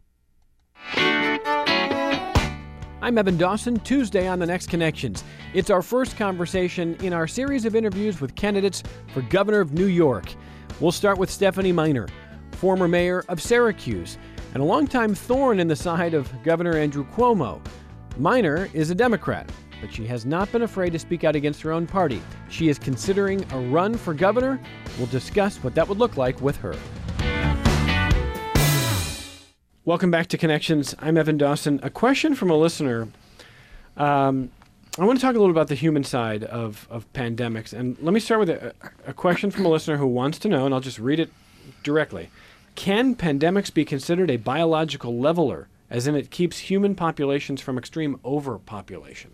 I'm Evan Dawson. Tuesday on The Next Connections. It's our first conversation in our series of interviews with candidates for governor of New York. We'll start with Stephanie Miner, former mayor of Syracuse, and a longtime thorn in the side of Governor Andrew Cuomo. Miner is a Democrat, but she has not been afraid to speak out against her own party. She is considering a run for governor. We'll discuss what that would look like with her. Welcome back to Connections. I'm Evan Dawson. A question from a listener. Um, I want to talk a little about the human side of, of pandemics. And let me start with a, a question from a listener who wants to know, and I'll just read it directly. Can pandemics be considered a biological leveler, as in it keeps human populations from extreme overpopulation?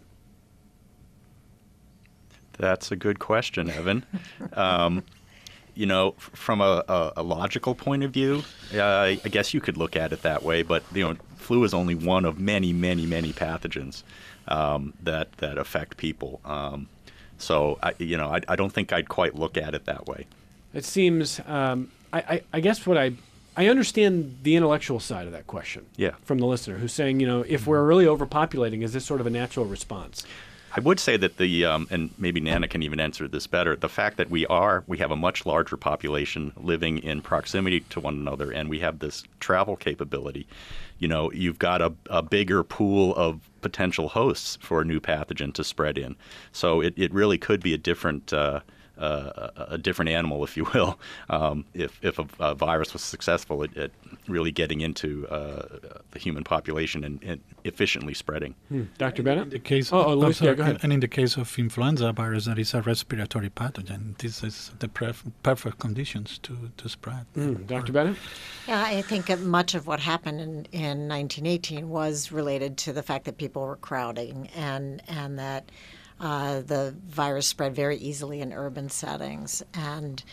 That's a good question, Evan. um, you know, from a, a, a logical point of view, uh, I guess you could look at it that way. But you know, flu is only one of many, many, many pathogens um, that that affect people. Um, so, I, you know, I, I don't think I'd quite look at it that way. It seems. Um, I, I, I guess what I I understand the intellectual side of that question. Yeah. From the listener who's saying, you know, if we're really overpopulating, is this sort of a natural response? I would say that the, um, and maybe Nana can even answer this better, the fact that we are, we have a much larger population living in proximity to one another, and we have this travel capability. You know, you've got a, a bigger pool of potential hosts for a new pathogen to spread in. So it, it really could be a different uh, uh, a different animal, if you will, um, if, if a, a virus was successful at, at really getting into uh, the human population and, and efficiently spreading. Hmm. Doctor Bennett? In the case, oh, oh Luis, also, yeah, go ahead. And in the case of influenza virus, that is a respiratory pathogen. This is the pref- perfect conditions to, to spread. Hmm. Doctor Bennett? Yeah, I think that much of what happened in, in nineteen eighteen was related to the fact that people were crowding and, and that Uh, the virus spread very easily in urban settings, and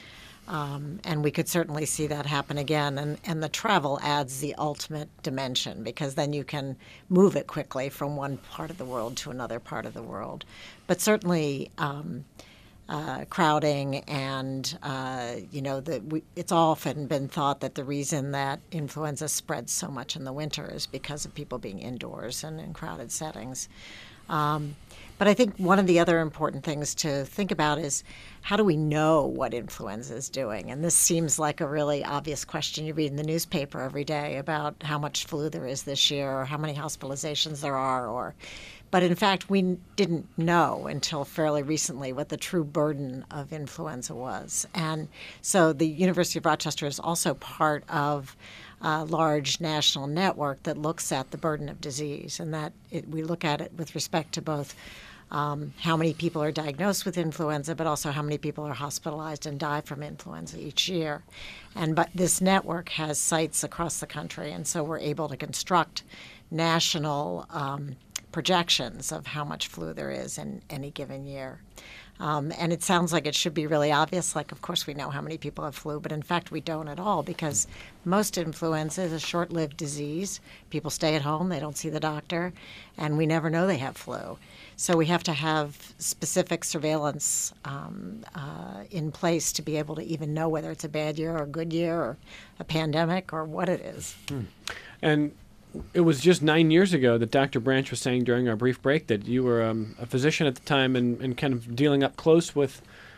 um, and we could certainly see that happen again. And, and the travel adds the ultimate dimension, because then you can move it quickly from one part of the world to another part of the world. But certainly um, uh, crowding and, uh, you know, the, we, it's often been thought that the reason that influenza spreads so much in the winter is because of people being indoors and in crowded settings. Um, But I think one of the other important things to think about is, how do we know what influenza is doing? And this seems like a really obvious question. You read in the newspaper every day about how much flu there is this year, or how many hospitalizations there are, or but in fact we didn't know until fairly recently what the true burden of influenza was. And so the University of Rochester is also part of a large national network that looks at the burden of disease, and that it, we look at it with respect to both Um, how many people are diagnosed with influenza, but also how many people are hospitalized and die from influenza each year. And but this network has sites across the country, and so we're able to construct national um, projections of how much flu there is in any given year. Um, and it sounds like it should be really obvious, like, of course, we know how many people have flu, but in fact we don't at all, because most influenza is a short-lived disease. People stay at home, they don't see the doctor, and we never know they have flu. So we have to have specific surveillance um, uh, in place to be able to even know whether it's a bad year or a good year or a pandemic or what it is. Hmm. And it was just nine years ago that Doctor Branch was saying during our brief break that you were um, a physician at the time and, and kind of dealing up close with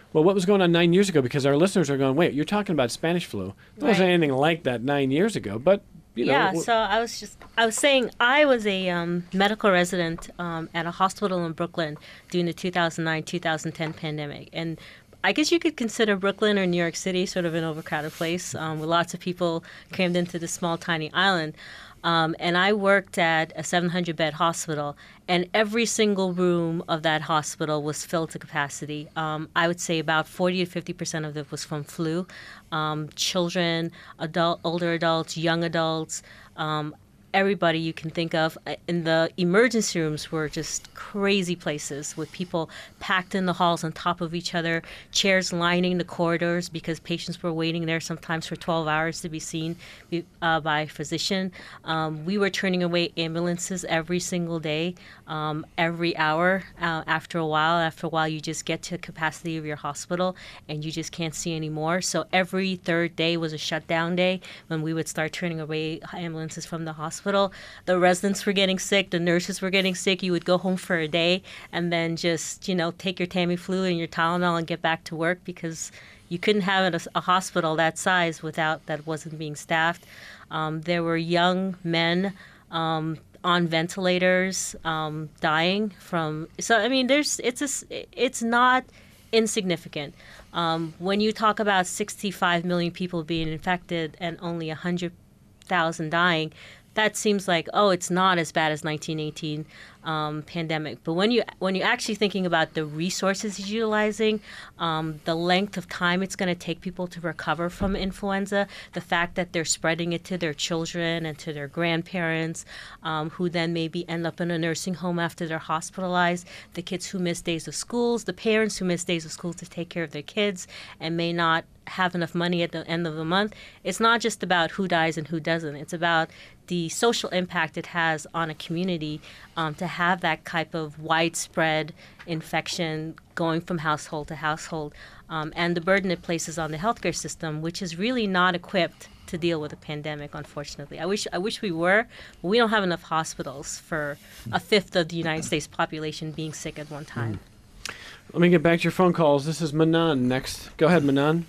Well, what was going on nine years ago? Because our listeners are going, wait, you're talking about Spanish flu. There wasn't Right. anything like that nine years ago, but, you know. Yeah, w- so I was just, I was saying I was a um, medical resident um, at a hospital in Brooklyn during the two thousand nine two thousand ten pandemic. And I guess you could consider Brooklyn or New York City sort of an overcrowded place um, where lots of people crammed into this small, tiny island. Um, and I worked at a seven hundred bed hospital, and every single room of that hospital was filled to capacity. Um, I would say about forty to fifty percent of it was from flu. Um, children, adult, older adults, young adults, um, everybody you can think of. And the emergency rooms were just crazy places with people packed in the halls on top of each other, chairs lining the corridors because patients were waiting there sometimes for twelve hours to be seen uh, by a physician. Um, we were turning away ambulances every single day, um, every hour. Uh, after a while, after a while, you just get to capacity of your hospital and you just can't see anymore. So every third day was a shutdown day when we would start turning away ambulances from the hospital. Hospital. The residents were getting sick. The nurses were getting sick. You would go home for a day and then just, you know, take your Tamiflu and your Tylenol and get back to work because you couldn't have a, a hospital that size without that wasn't being staffed. Um, there were young men um, on ventilators um, dying from. So I mean, there's it's a, it's not insignificant. Um, when you talk about sixty-five million people being infected and only one hundred thousand dying, that seems like, oh, it's not as bad as nineteen eighteen um, pandemic. But when you when you're actually thinking about the resources it's utilizing, um, the length of time it's going to take people to recover from influenza, the fact that they're spreading it to their children and to their grandparents, um, who then maybe end up in a nursing home after they're hospitalized, the kids who miss days of schools, the parents who miss days of school to take care of their kids and may not have enough money at the end of the month. It's not just about who dies and who doesn't. It's about the social impact it has on a community um, to have that type of widespread infection going from household to household, um, and the burden it places on the healthcare system, which is really not equipped to deal with a pandemic, unfortunately. I wish I wish we were, but we don't have enough hospitals for a fifth of the United States population being sick at one time. Mm. Let me get back to your phone calls. This is Manan next. Go ahead, Manan.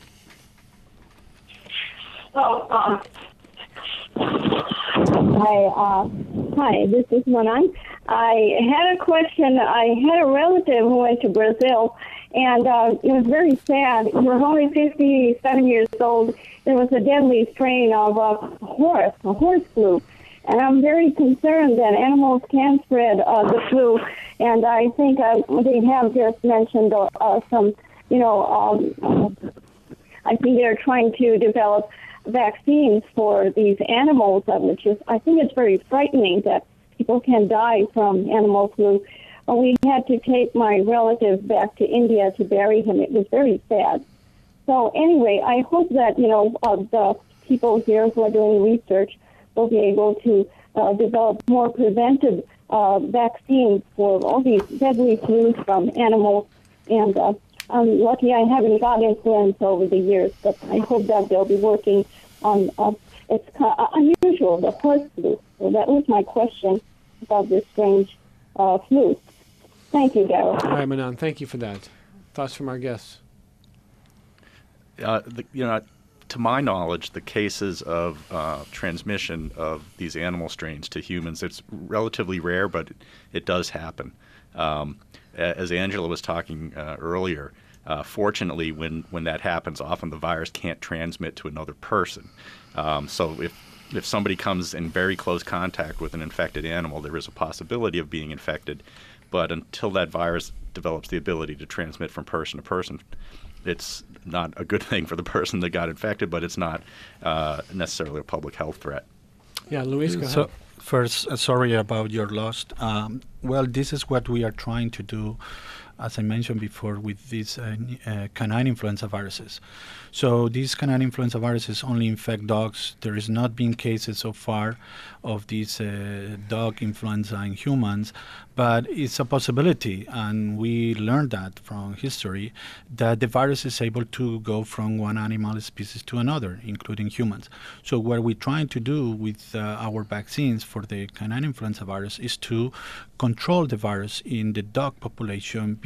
Oh, uh, hi, uh, hi, this is Manan. I had a question. I had a relative who went to Brazil, and uh, it was very sad. He was only fifty-seven years old. There was a deadly strain of a horse, a horse flu. And I'm very concerned that animals can spread uh, the flu. And I think uh, they have just mentioned uh, uh, some, you know, um, I think they're trying to develop vaccines for these animals, uh, which is, I think it's very frightening that people can die from animal flu. Uh, we had to take my relative back to India to bury him. It was very sad. So anyway, I hope that, you know, uh, the people here who are doing research will be able to uh, develop more preventive uh, vaccines for all these deadly flus from animals. And uh, I'm lucky I haven't got influenza over the years, but I hope that they'll be working on, uh, it's kind of unusual, the horse flu. So that was my question about this strange uh, flu. Thank you, Darryl. All right, Manan, thank you for that. Thoughts from our guests? Uh, the, you know, to my knowledge, the cases of uh, transmission of these animal strains to humans, it's relatively rare, but it, it does happen. Um, as Angela was talking uh, earlier, uh, fortunately, when, when that happens, often the virus can't transmit to another person. Um, so if if somebody comes in very close contact with an infected animal, there is a possibility of being infected. But until that virus develops the ability to transmit from person to person, it's not a good thing for the person that got infected, but it's not uh, necessarily a public health threat. Yeah, Luis, go so, ahead. First, uh, sorry about your loss. Um, well, this is what we are trying to do, as I mentioned before, with these uh, uh, canine influenza viruses. So these canine influenza viruses only infect dogs. There has not been cases so far of these uh, dog influenza in humans, but it's a possibility, and we learned that from history, that the virus is able to go from one animal species to another, including humans. So what we're trying to do with uh, our vaccines for the canine influenza virus is to control the virus in the dog population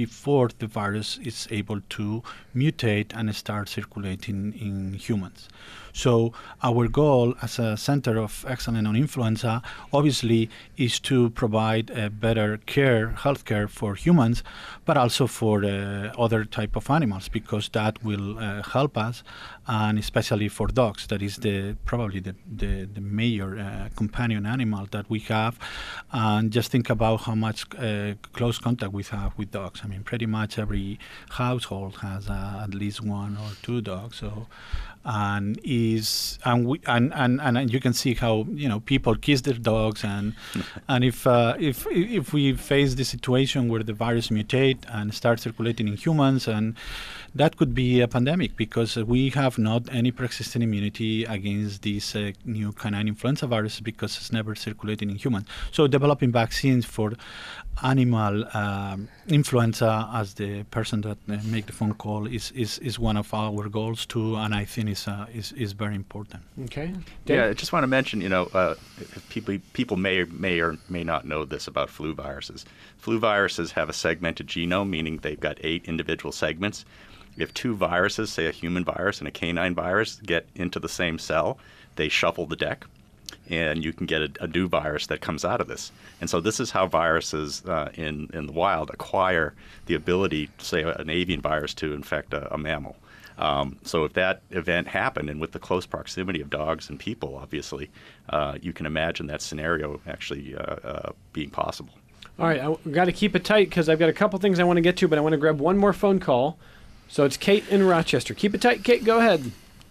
before the virus is able to mutate and start circulating in humans. So our goal as a Center of Excellence on Influenza obviously is to provide a better care, health care for humans, but also for uh, other type of animals, because that will uh, help us, and especially for dogs. That is the probably the, the, the major uh, companion animal that we have. And just think about how much uh, close contact we have with dogs. I mean, pretty much every household has uh, at least one or two dogs. So, and is and we and, and, and you can see how, you know, people kiss their dogs, and and if uh, if if we face the situation where the virus mutate and start circulating in humans, and that could be a pandemic, because we have not any pre-existing immunity against this uh, new canine influenza virus, because it's never circulating in humans. So developing vaccines for animal um, influenza, as the person that uh, make the phone call, is, is, is one of our goals too, and I think is uh, is, is very important. Okay. Dave? Yeah, I just want to mention, you know, uh, people people may or may or may not know this about flu viruses. Flu viruses have a segmented genome, meaning they've got eight individual segments. If two viruses, say a human virus and a canine virus, get into the same cell, they shuffle the deck, and you can get a, a new virus that comes out of this. And so this is how viruses uh, in, in the wild acquire the ability, say, an avian virus to infect a, a mammal. Um, so if that event happened, and with the close proximity of dogs and people, obviously, uh, you can imagine that scenario actually uh, uh, being possible. All right, I've got to keep it tight because I've got a couple things I want to get to, but I want to grab one more phone call. So it's Kate in Rochester. Keep it tight, Kate. Go ahead.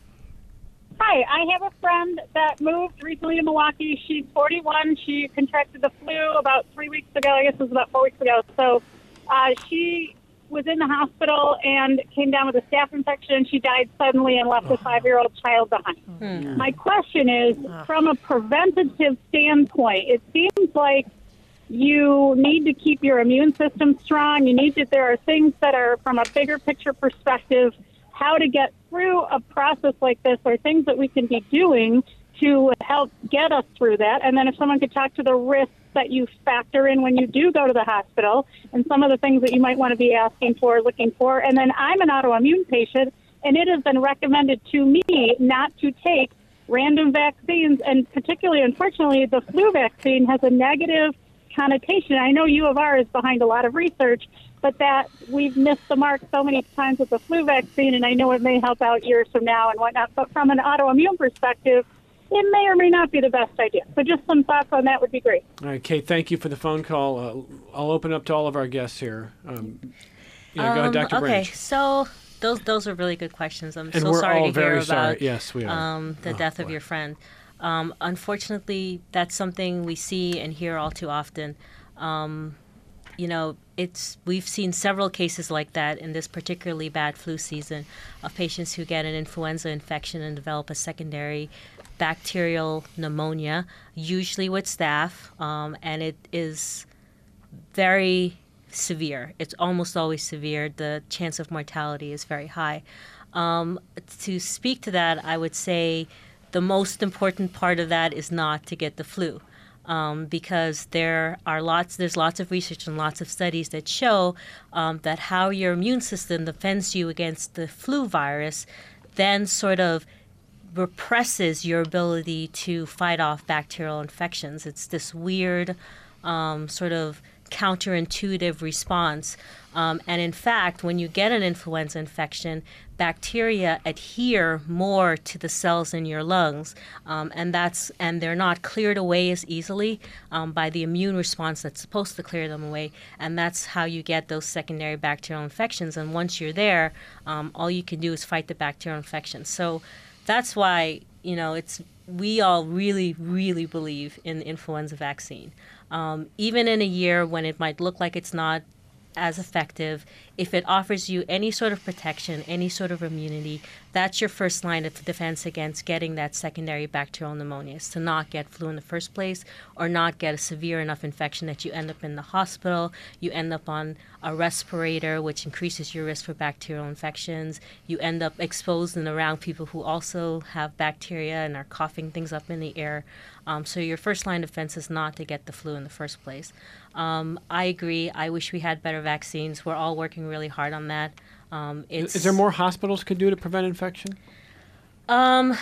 Hi, I have a friend that moved recently to Milwaukee. She's forty-one. She contracted the flu about three weeks ago. I guess it was about four weeks ago. So uh, she was in the hospital and came down with a staph infection. She died suddenly and left a five-year-old child behind. Hmm. My question is, from a preventative standpoint, it seems like you need to keep your immune system strong. You need to, there are things that are from a bigger picture perspective, how to get through a process like this, or things that we can be doing to help get us through that. And then if someone could talk to the risks that you factor in when you do go to the hospital, and some of the things that you might want to be asking for, looking for. And then I'm an autoimmune patient, and it has been recommended to me not to take random vaccines, and particularly, unfortunately, the flu vaccine has a negative connotation. I know U of R is behind a lot of research, but that we've missed the mark so many times with the flu vaccine, and I know it may help out years from now and whatnot, but from an autoimmune perspective, it may or may not be the best idea. So just some thoughts on that would be great. All right, Kate, thank you for the phone call. Uh, I'll open up to all of our guests here. Um, yeah, um, go ahead, Doctor Okay, Branch. so those those are really good questions. I'm And so we're sorry all to very hear sorry. about Yes, we are. um, the Oh, death of boy. your friend. Um, unfortunately, that's something we see and hear all too often. Um, you know, it's we've seen several cases like that in this particularly bad flu season of patients who get an influenza infection and develop a secondary bacterial pneumonia, usually with staph, um, and it is very severe. It's almost always severe. The chance of mortality is very high. Um, to speak to that, I would say the most important part of that is not to get the flu. Um, because there are lots, there's lots of research and lots of studies that show um, that how your immune system defends you against the flu virus then sort of represses your ability to fight off bacterial infections. It's this weird um, sort of counterintuitive response. Um, and in fact, when you get an influenza infection, bacteria adhere more to the cells in your lungs, um, and that's and they're not cleared away as easily um, by the immune response that's supposed to clear them away. And that's how you get those secondary bacterial infections. And once you're there, um, all you can do is fight the bacterial infection. So that's why, you know, it's we all really, really believe in the influenza vaccine. Um, even in a year when it might look like it's not as effective, if it offers you any sort of protection, any sort of immunity, that's your first line of defense against getting that secondary bacterial pneumonia, is to not get flu in the first place or not get a severe enough infection that you end up in the hospital, you end up on a respirator, which increases your risk for bacterial infections. You end up exposed and around people who also have bacteria and are coughing things up in the air. Um, so your first line of defense is not to get the flu in the first place. Um, I agree. I wish we had better vaccines. We're all working really hard on that. Um, it's, Is there more hospitals could do to prevent infection? Um,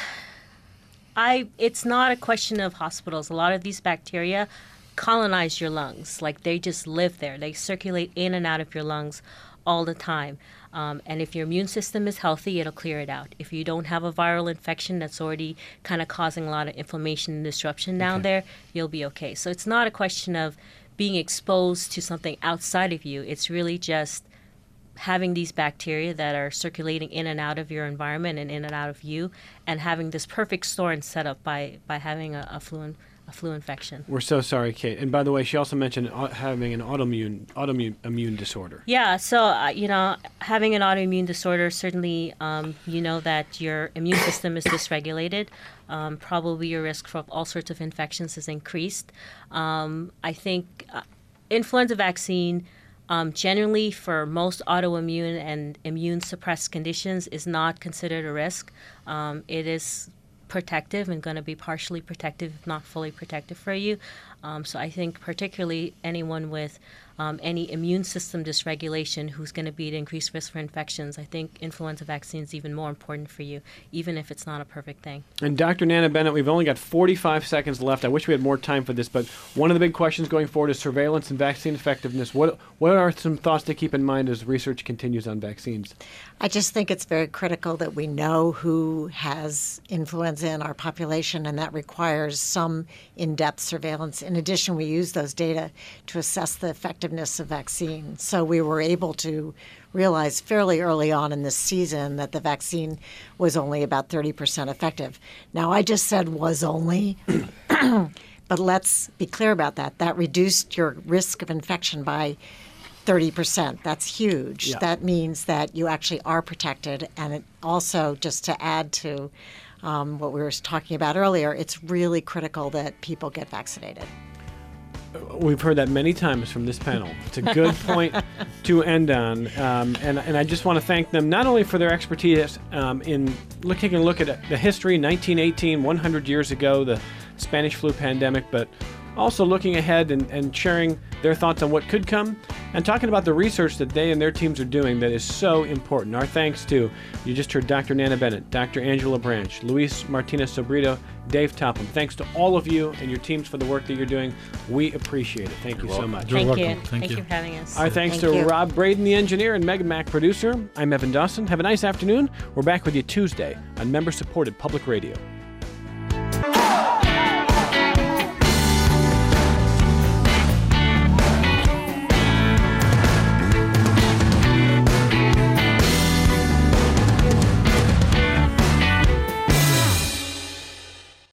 I. It's not a question of hospitals. A lot of these bacteria colonize your lungs. Like, they just live there. They circulate in and out of your lungs all the time. Um, and if your immune system is healthy, it'll clear it out. If you don't have a viral infection that's already kind of causing a lot of inflammation and disruption down Okay. there, you'll be okay. So it's not a question of being exposed to something outside of you. It's really just having these bacteria that are circulating in and out of your environment and in and out of you, and having this perfect storm set up by, by having a, a flu in, a flu infection. We're so sorry, Kate. And by the way, she also mentioned au- having an autoimmune autoimmune immune disorder. Yeah, so, uh, you know, having an autoimmune disorder, certainly, um, you know that your immune system is dysregulated. Um, probably your risk for all sorts of infections is increased. Um, I think uh, influenza vaccine, um, generally for most autoimmune and immune suppressed conditions, is not considered a risk. Um, it is protective and going to be partially protective, if not fully protective for you. Um, so I think particularly anyone with um, any immune system dysregulation who's going to be at increased risk for infections, I think influenza vaccine is even more important for you, even if it's not a perfect thing. And Doctor Nana Bennett, we've only got forty-five seconds left. I wish we had more time for this, but one of the big questions going forward is surveillance and vaccine effectiveness. What what are some thoughts to keep in mind as research continues on vaccines? I just think it's very critical that we know who has influenza in our population, and that requires some in-depth surveillance. In addition, we use those data to assess the effectiveness of vaccines. So we were able to realize fairly early on in this season that the vaccine was only about thirty percent effective. Now, I just said was only, but let's be clear about that. That reduced your risk of infection by thirty percent. That's huge. Yeah. That means that you actually are protected. And it also, just to add to um, what we were talking about earlier, it's really critical that people get vaccinated. We've heard that many times from this panel. It's a good point to end on. Um, and, and I just want to thank them not only for their expertise um, in look, taking a look at the history, nineteen eighteen, one hundred years ago, the Spanish flu pandemic, but also looking ahead and, and sharing their thoughts on what could come and talking about the research that they and their teams are doing that is so important. Our thanks to, you just heard Doctor Nana Bennett, Doctor Angela Branch, Luis Martinez-Sobrito, Dave Topham. Thanks to all of you and your teams for the work that you're doing. We appreciate it. Thank You're you so welcome. much. You're Thank welcome. you. Thank Thank you. you for having us. Our thanks Thank to you. Rob Braden, the engineer, and Megan Mack, producer. I'm Evan Dawson. Have a nice afternoon. We're back with you Tuesday on member-supported public radio.